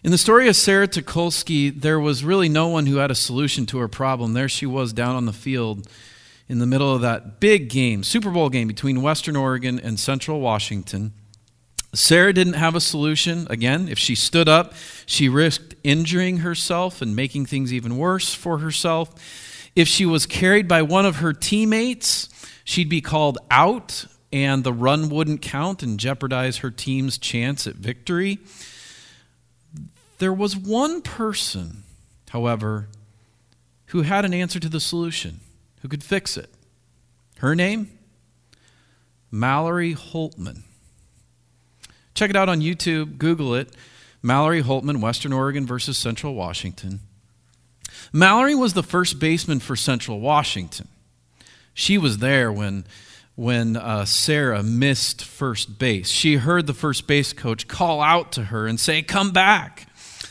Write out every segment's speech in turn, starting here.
In the story of Sarah Tukolsky, there was really no one who had a solution to her problem. There she was down on the field in the middle of that big game, Super Bowl game between Western Oregon and Central Washington. Sarah didn't have a solution. Again, if she stood up, she risked injuring herself and making things even worse for herself. If she was carried by one of her teammates, she'd be called out and the run wouldn't count and jeopardize her team's chance at victory. There was one person, however, who had an answer to the solution, who could fix it. Her name? Mallory Holtman. Check it out on YouTube, Google it. Mallory Holtman, Western Oregon versus Central Washington. Mallory was the first baseman for Central Washington. She was there when Sarah missed first base. She heard the first base coach call out to her and say, "Come back."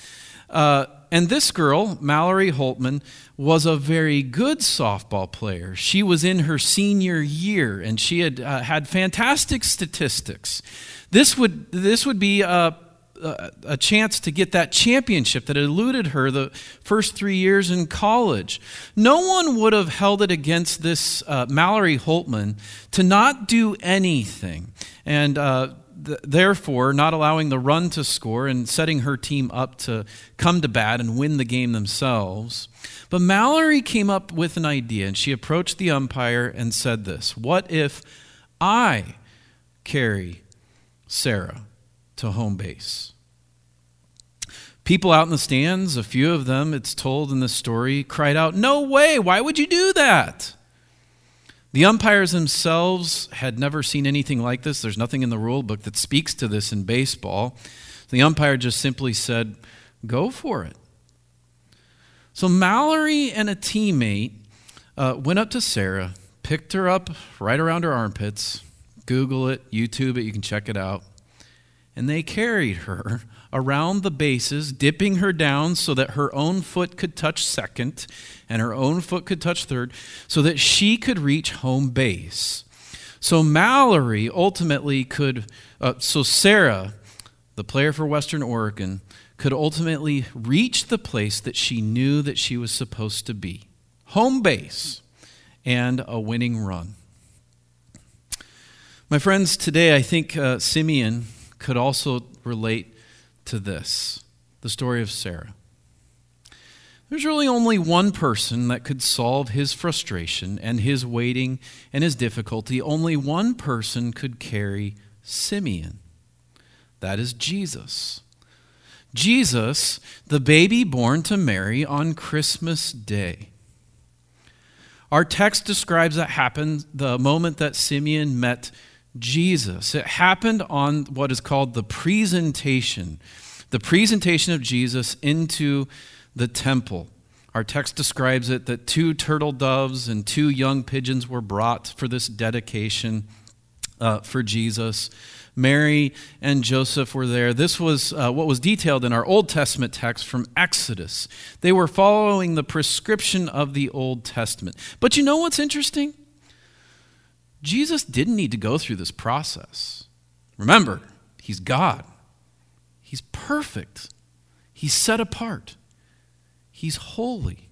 And this girl, Mallory Holtman, was a very good softball player. She was in her senior year, and she had fantastic statistics. This would be a chance to get that championship that eluded her the first 3 years in college. No one would have held it against this Mallory Holtman to not do anything, and therefore not allowing the run to score and setting her team up to come to bat and win the game themselves. But Mallory came up with an idea, and she approached the umpire and said this: "What if I carry Sarah to home base?" People out in the stands, a few of them, it's told in the story, cried out, "No way, why would you do that?" The umpires themselves had never seen anything like this. There's nothing in the rule book that speaks to this in baseball. The umpire just simply said, "Go for it." So Mallory and a teammate went up to Sarah, picked her up right around her armpits. Google it, YouTube it, you can check it out. And they carried her around the bases, dipping her down so that her own foot could touch second and her own foot could touch third, so that she could reach home base. So Mallory ultimately so Sarah, the player for Western Oregon, could ultimately reach the place that she knew that she was supposed to be. Home base and a winning run. My friends, today I think Simeon could also relate to this, the story of Sarah. There's really only one person that could solve his frustration and his waiting and his difficulty. Only one person could carry Simeon. That is Jesus. Jesus, the baby born to Mary on Christmas Day. Our text describes that happened the moment that Simeon met Jesus. It happened on what is called the presentation of Jesus into the temple. Our text describes it that 2 turtle doves and 2 young pigeons were brought for this dedication for Jesus. Mary and Joseph were there. This was what was detailed in our Old Testament text from Exodus. They were following the prescription of the Old Testament. But you know what's interesting? Jesus didn't need to go through this process. Remember, he's God. He's perfect. He's set apart. He's holy.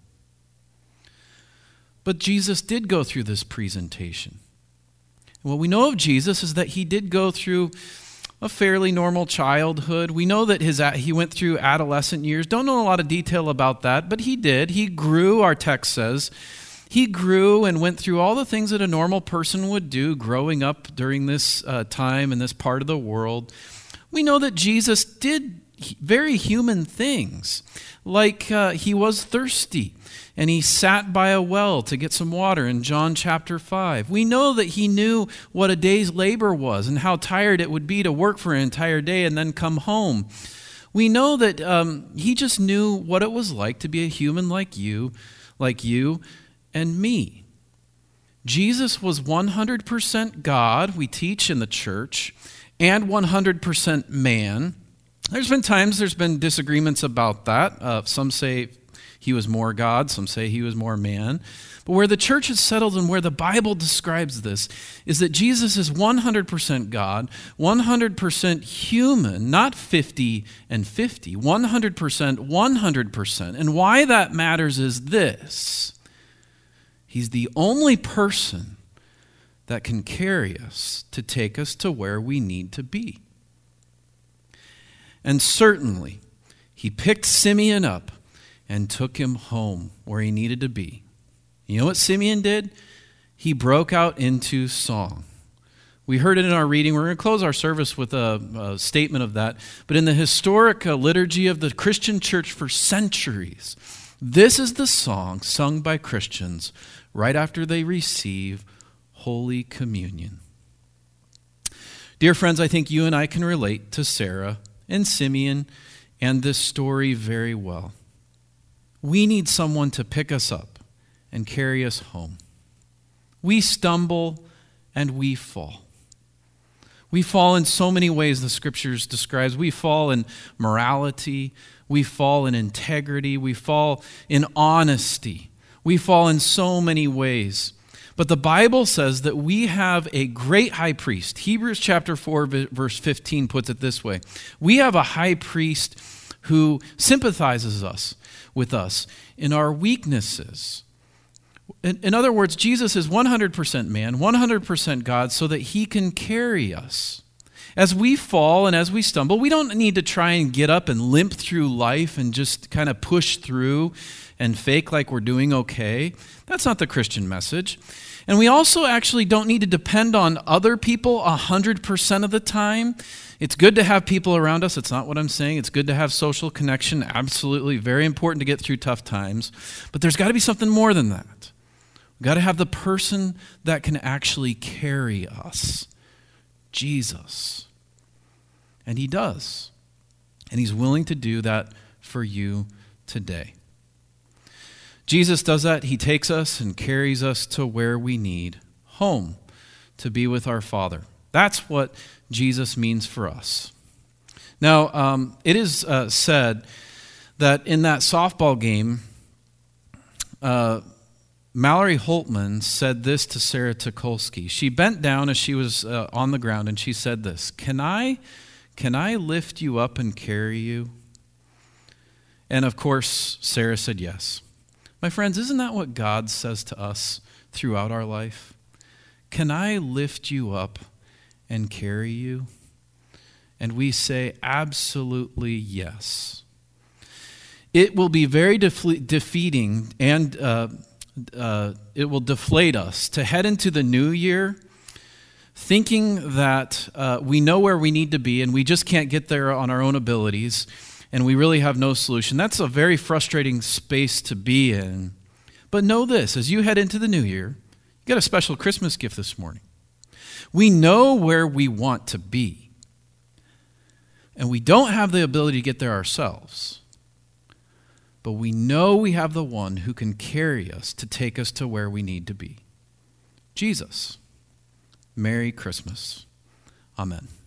But Jesus did go through this presentation. And what we know of Jesus is that he did go through a fairly normal childhood. We know that he went through adolescent years. Don't know a lot of detail about that, but he did. He grew, our text says. He grew and went through all the things that a normal person would do growing up during this time in this part of the world. We know that Jesus did very human things, like he was thirsty and he sat by a well to get some water in John chapter 5. We know that he knew what a day's labor was and how tired it would be to work for an entire day and then come home. We know that he just knew what it was like to be a human like you and me. Jesus was 100% God, we teach in the church, and 100% man. There's been disagreements about that. Some say he was more God. Some say he was more man. But where the church is settled and where the Bible describes this is that Jesus is 100% God, 100% human, not 50 and 50, 100%, 100%. And why that matters is this. He's the only person that can carry us to take us to where we need to be. And certainly, he picked Simeon up and took him home where he needed to be. You know what Simeon did? He broke out into song. We heard it in our reading. We're going to close our service with a statement of that. But in the historic liturgy of the Christian church for centuries, this is the song sung by Christians right after they receive Holy Communion. Dear friends, I think you and I can relate to Sarah and Simeon and this story very well. We need someone to pick us up and carry us home. We stumble and we fall. We fall in so many ways the scriptures describes. We fall in morality. We fall in integrity. We fall in honesty. We fall in so many ways. But the Bible says that we have a great high priest. Hebrews chapter 4, verse 15 puts it this way. We have a high priest who sympathizes with us in our weaknesses. In other words, Jesus is 100% man, 100% God, so that he can carry us. As we fall and as we stumble, we don't need to try and get up and limp through life and just kind of push through and fake like we're doing okay. That's not the Christian message. And we also actually don't need to depend on other people 100% of the time. It's good to have people around us. It's not what I'm saying. It's good to have social connection. Absolutely very important to get through tough times. But there's got to be something more than that. We've got to have the person that can actually carry us, Jesus. And he does. And he's willing to do that for you today. Jesus does that. He takes us and carries us to where we need, home, to be with our Father. That's what Jesus means for us. Now, it is said that in that softball game, Mallory Holtman said this to Sarah Tukolsky. She bent down as she was on the ground and she said this, Can I lift you up and carry you? And of course, Sarah said yes. My friends, isn't that what God says to us throughout our life? Can I lift you up and carry you? And we say absolutely yes. It will be very defeating and it will deflate us to head into the new year thinking that we know where we need to be and we just can't get there on our own abilities and we really have no solution. That's a very frustrating space to be in. But know this, as you head into the new year, you got a special Christmas gift this morning. We know where we want to be. And we don't have the ability to get there ourselves. But we know we have the one who can carry us to take us to where we need to be. Jesus. Merry Christmas. Amen.